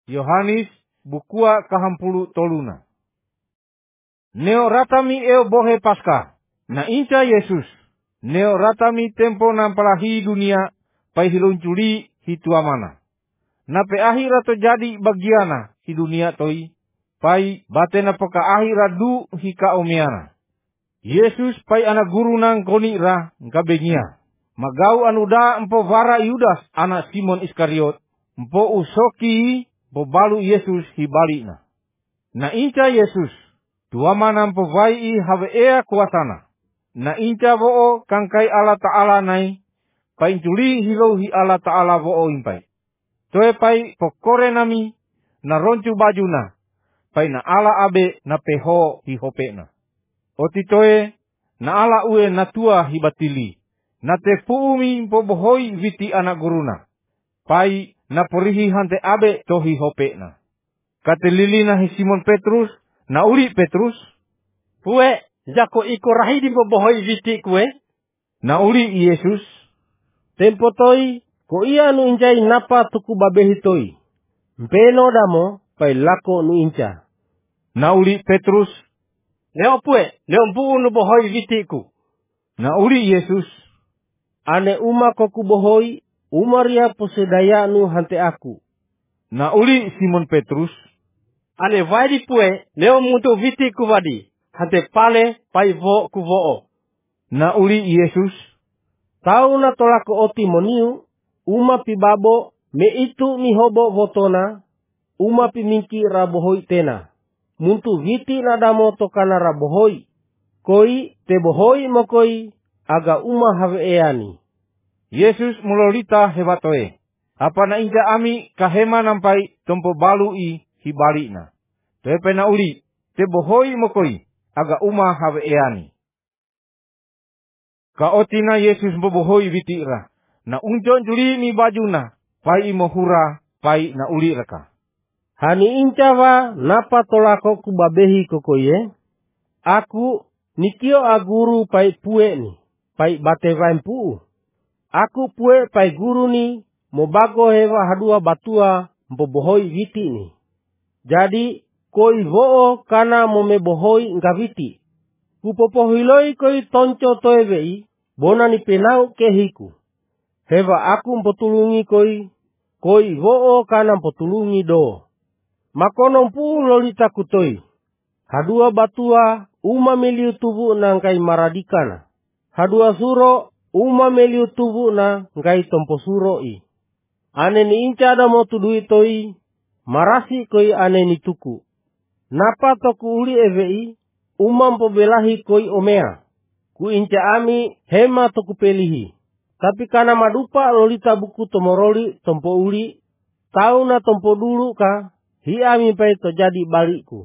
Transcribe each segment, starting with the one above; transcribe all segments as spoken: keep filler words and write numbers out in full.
Yohanes bukua kahampulu toluna. Neo ratami eo bohe Paskah. Na inca Yesus. Neo ratami tempo nampalahi dunia pai hilunculi hituamana. Na pe akhira to jadi bagiana hi dunia toi. Pai batena peka akhira du hika omeana. Yesus pai anak guru nang koni ra ngabengia. Magau anuda empo vara Yudas anak Simon Iskariot. Empo usoki bo balu Yesus hibalina. Na inca Yesus. Tuama nampo vai i have ea kuasana. Na inca bo'o kangkai Allah Ta'ala nai. Pai juli hilau hi Allah Ta'ala bo'o impai. Toe pai pokore nami na roncu bajuna. Pai na ala abe na peho hi hopena. Oti toe na ala ue na tua hi batili. Na te puumi pobohoi viti anak guruna. Pai na porihi hante abe tohi hopena. Kate lilina hi Simon Petrus. Na uli Petrus. Pue, jako iko rahidi pobohoi viti kue. Na uli Yesus. Tempo toi, ko ia nu injai napa tuku babehi toi. Mpeno damo, pai lako nu inca. Na uli Petrus. Neo pue, neo mpu nu bohoi vitiku. Na uli Yesus. Ane uma koku bohoi, umaria posedaya nu hante aku. Na uli Simon Petrus. Ane vaidi pue, neo muntu vitiku vadi. Hante pale, pai vo ku vo'o. Na uli Yesus. Tau na tolako oti moniu, uma pibabo, me itu mihobo votona, uma pimingki rabohoi tena. Muntu viti nadamo tokana rabohoi. Koi te bohoi mokoi, aga uma have eani. Yesus mulolita hebatoe. Apa na inja ami kahema nampai tompo balu i hibali na. Tepe na uli, te bohoi mokoi, aga uma have eani. Kaotina Yesus mbobohoi vitira. Na unjon juli mi bajuna, pai mohura, pai na uli raka. Hani incawa napa tolako kubabehi kokoye. Aku nikio aguru pai pue ni, pai batevain puu. Aku pue pai guru ni, mobago hewa hadua batua mbobohoi viti ni. Jadi koi voo kana momebohoi ngaviti. Kupopohiloi koi tonco toevei, bona ni penau kehiku. Hewa aku mpotulungi koi, koi voo kana mpotulungi do. Makono mpu lolita kutoi. Hadua batua uma meliu tubu na ngai maradikana. Hadua suro uma meliu tubu na ngai tompo suro i. Ane ni inca ada mo tudui toi, marasi koi ane ni tuku. Napa toku uli evei, uma mpobelahi koi omea. Ku inca ami hema toku pelihi. Tapi kana madupa lolita buku tomoroli tompo uli, tau na tompo dulu ka, hi ami pai to jadi balikku.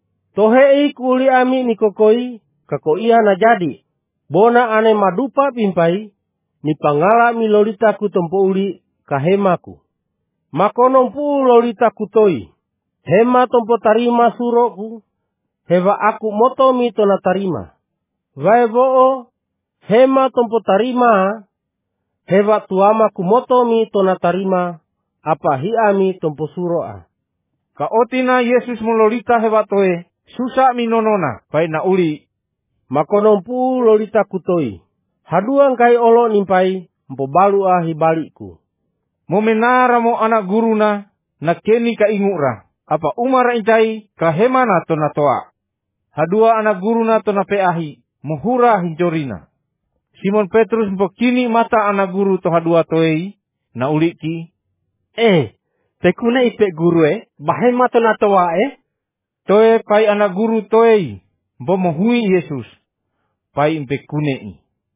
Tohei kuli ami ni kokoi, kakoia na jadi. Bona ane madupa pimpai, ni pangala mi lolita ku tompo uli kahemaku. Makono mpu lolita kutoi. Hema tompo tarima suroku, heva aku moto mi to na tarima. Vai voo, hema tompo tarima, heva tuama ku moto mi to na tarima, apa hi ami tompo suroa. Kaotina Yesus mulolita hebatoe, susa minonona, pai na uli. Makonompu lolita kutoi. Haduang kai olo nimpai, mpobalu ahi balikku. Momenara mo anak guruna, na keni ka ingura. Apa umara incai, kahemana to na toa. Hadua anak guruna to na peahi, muhura hinjorina. Simon Petrus mpokini mata anak guru to hadua toei, na uliki. Eh, tekuna ipe guru eh, bahema to na toa eh. Toe pai anak guru toei, mpo mohui Yesus. Pai impe kunei.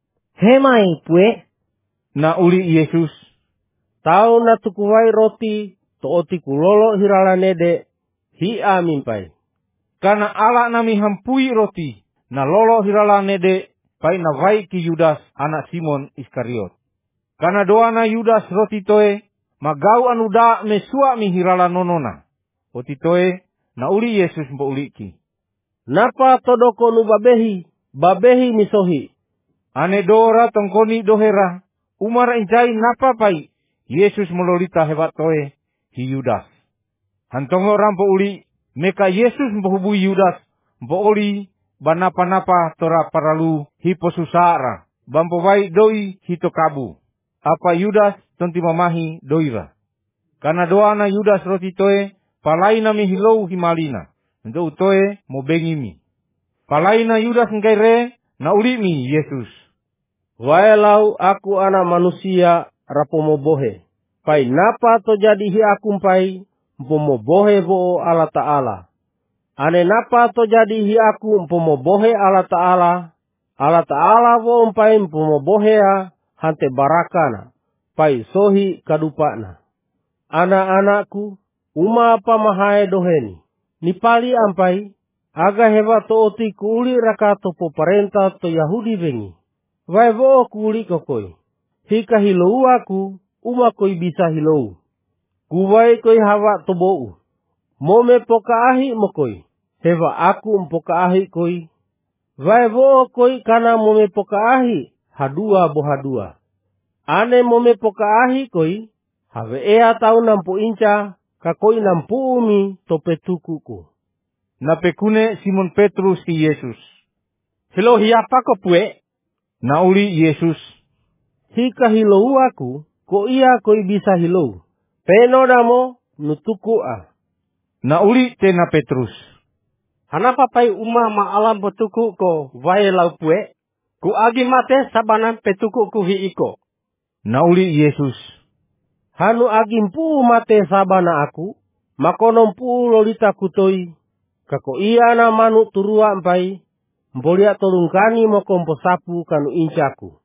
Hemai pue. Na uli Yesus. Tau na tukuwai roti, to oti kulolo hirala nede, hi amin pai. Kana ala nami hampui roti, na lolo hirala nede, pai na vai ki Yudas anak Simon Iskariot. Kana doa na Yudas roti toe, magau anuda mesua mi hirala nonona. Oti toe, na uli Yesus mpo uliki. Napa todoko nu babehi, babehi misohi. Ane dora tongkoni dohera, umara injai napa pai, Yesus melolita hebat toe, hi Yudas. Hantongo rampo uli, meka Yesus mpohubui Yudas, mpo oli, banapa-napa tora paralu hipo susara, bampo vai doi hito kabu. Apa Yudas tonti mamahi doira. Karena doana Yudas roti toe, palaina mi hilou himalina, ndo utoe mo bengimi. Palaina Yudas ngkaire, na ulimi Yesus. Waelau aku anak manusia rapomo bohe. Pai napa to jadi hi aku mpai, mpomo bohe vo Allah Ta'ala. Ane napa to jadi hi aku mpomo bohe Allah Ta'ala. Allah Ta'ala vo mpai mpomo bohea hante barakana. Pai sohi kadupana. Anak-anakku, uma apa mahae doheni. Nipali ampai, aga hewa to oti kuuli rakato po parenta to Yahudi vengi. Vai vo kuuli kokoi. Hika hilou aku, uma koi bisa hilou. Kuwai koi hawa to bou. Mome poka ahi mokoi. Hewa aku mpoka ahi koi. Vai vo koi kana mome poka ahi, hadua bo hadua. Ane mome poka ahi koi, have ea tau nampu inca, kakoi nampu umi tope tukuku. Na pekune Simon Petrus ki Yesus. Hilo hiapa ko pue? Na uli Yesus. Hika hilou aku, ko ia koi bisa hilou. Peno namo nutuku a. Na uli tena Petrus. Hanapa pai uma maalam petuku ko vai lau pue? Ku agi mate sabanan petuku ku hi iko. Na uli Yesus. Hanu agimpu mate sabana aku, makonompu lolita kutoi, kako iya na manu turua mpai, mbolia tolungkani mo kompo sapu kanu incaku.